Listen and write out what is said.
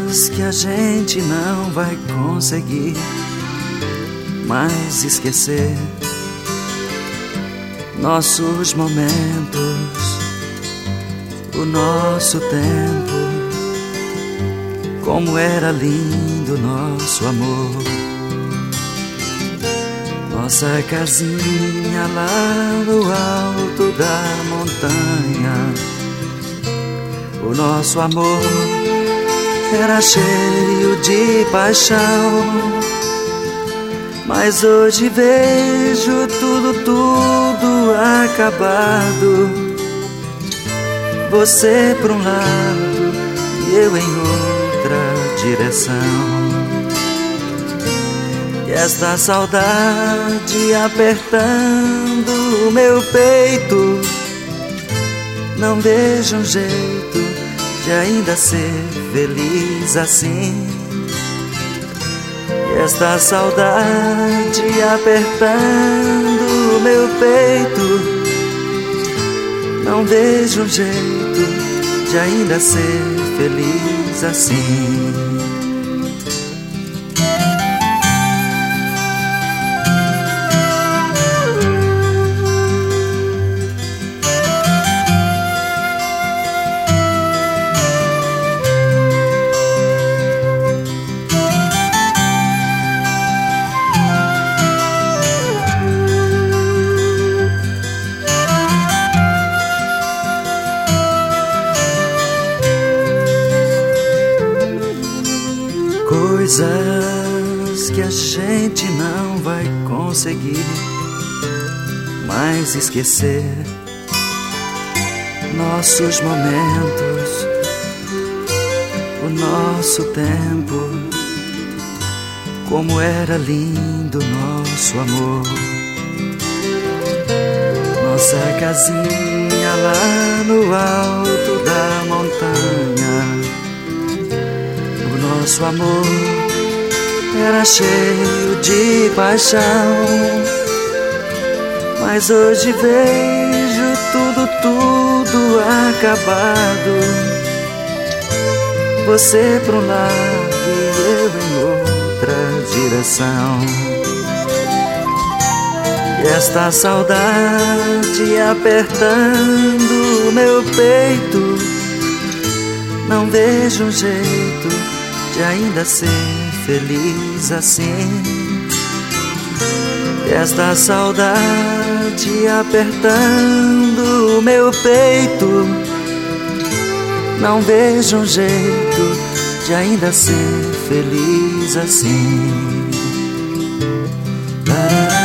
Coisas que a gente não vai conseguir mais esquecer. Nossos momentos, o nosso tempo, como era lindo nosso amor. Nossa casinha lá no alto da montanha, o nosso amor era cheio de paixão. Mas hoje vejo tudo acabado. Você por um lado e eu em outra direção. E esta saudade apertando o meu peito, não vejo um jeito de ainda ser feliz assim. E esta saudade apertando o meu peito, não vejo um jeito de ainda ser feliz assim. Coisas que a gente não vai conseguir mais esquecer. Nossos momentos, o nosso tempo, como era lindo nosso amor. Nossa casinha lá no alto da montanha, nosso amor era cheio de paixão. Mas hoje vejo tudo acabado. Você por um lado e eu em outra direção. E esta saudade apertando o meu peito, não vejo um jeito de ainda ser feliz assim. E esta saudade apertando o meu peito, não vejo um jeito de ainda ser feliz assim.